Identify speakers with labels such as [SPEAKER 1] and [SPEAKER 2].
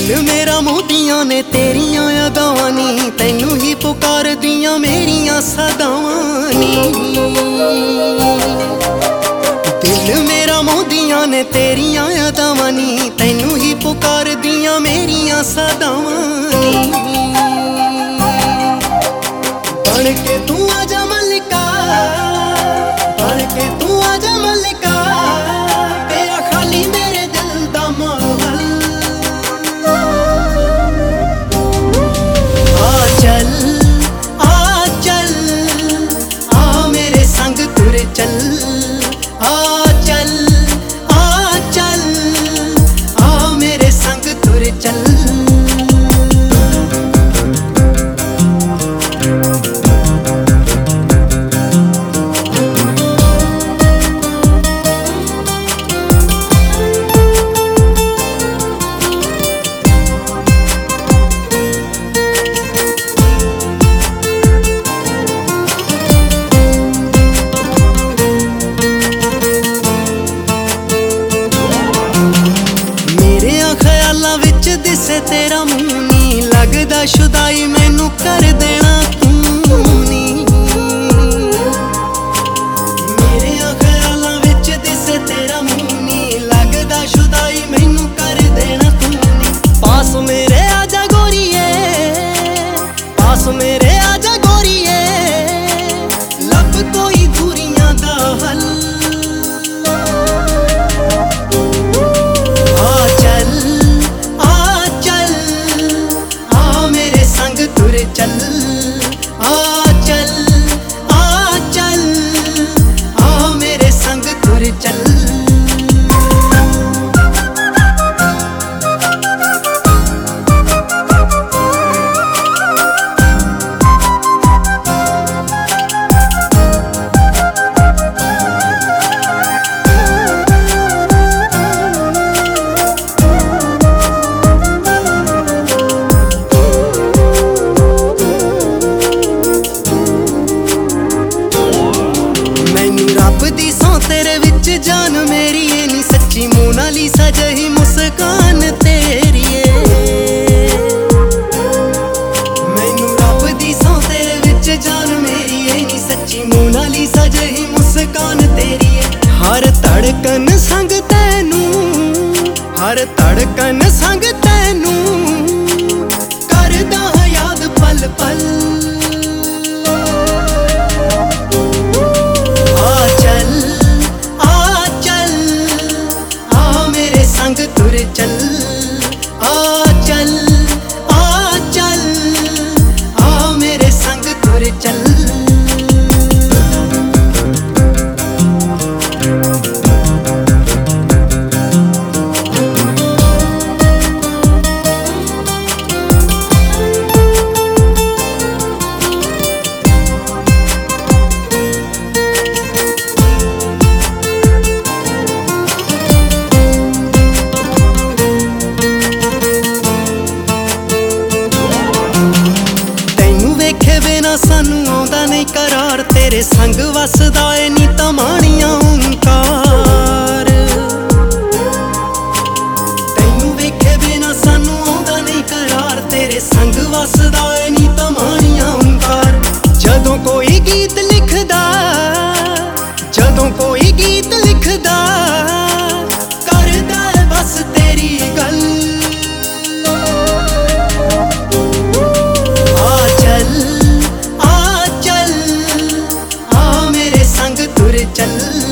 [SPEAKER 1] दिल मेरा मोतियां ने तेरियां अदावां नी, तैनू ही पुकार दियां मेरियां सदावां नी। दिल मेरा मोतियां ने तेरियां अदावां नी, तैनू ही पुकार दियां मेरियां सदावां नी। बन के तू आजा मलिका, बन के तू आजा मलिका, तेरा खाली मेरे दिल दा माहौल। आ चल आ चल, आ मेरे संग तुर चल। आ चल आ चल, आ मेरे संग तुर चल। ख्यालां विच दिसे तेरा मुंह नी, लगदा शुदाई मैनू कर देना तू नी। मेरे ख्यालां विच दिसे तेरा मुंह नी, लगदा शुदाई मैनू कर देना तू नी। पास मेरे आजा गोरीए, पास मेरे आजा गोरीए, लब कोई दूरियां दा हल। चल आ चल आ चल, आ मेरे संग तुर चल। रब दी सौं तेरे विच जान मेरी ए नी, सच्ची मोनालिसा जही मुस्कान तेरी ए। मैनू रब दी सौं तेरे विच जान मेरी ए नी, सच्ची मोनालिसा जही मुस्कान तेरी ए। हर धड़कन संग तैनू, हर धड़कन संग तैनू, करदा याद पल पल। तुर चल आ चल आ चल, आ मेरे संग तुर चल। सानू आउंदा नहीं करार, तेरे संग वसदा ए नी तमाणियां ओंकार। तैनू वेखे बिना सानू आउंदा नहीं करार, तेरे संग वसदा ए नी तमाणियां ओंकार। जदों कोई गीत लिखदा, जदों कोई गीत लिखदा, करदा है बस तेरी गल। आ चल तुर चल।